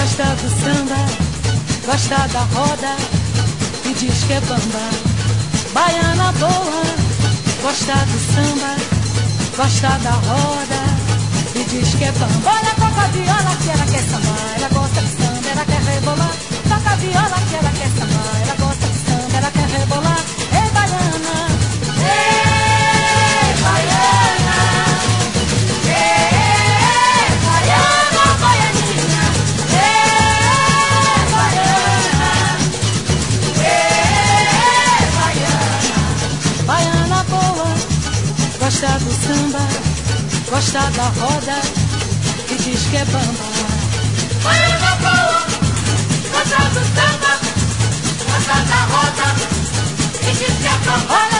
Gosta do samba, gosta da roda e diz que é bamba. Baiana boa, gosta do samba, gosta da roda e diz que é bamba. Olha, toca a viola que ela quer sambar, ela gosta de samba, ela quer rebolar. Toca a viola que ela quer sambar, ela gosta de samba, ela quer rebolar. Ei, baiana, ei, baiana, ei, baiana, baianinha, ei, baiana, ei, baiana. Baiana boa, gosta do samba, gosta da roda e diz que é bamba. Baiana boa, gosta do samba, gosta da roda e diz que é bamba.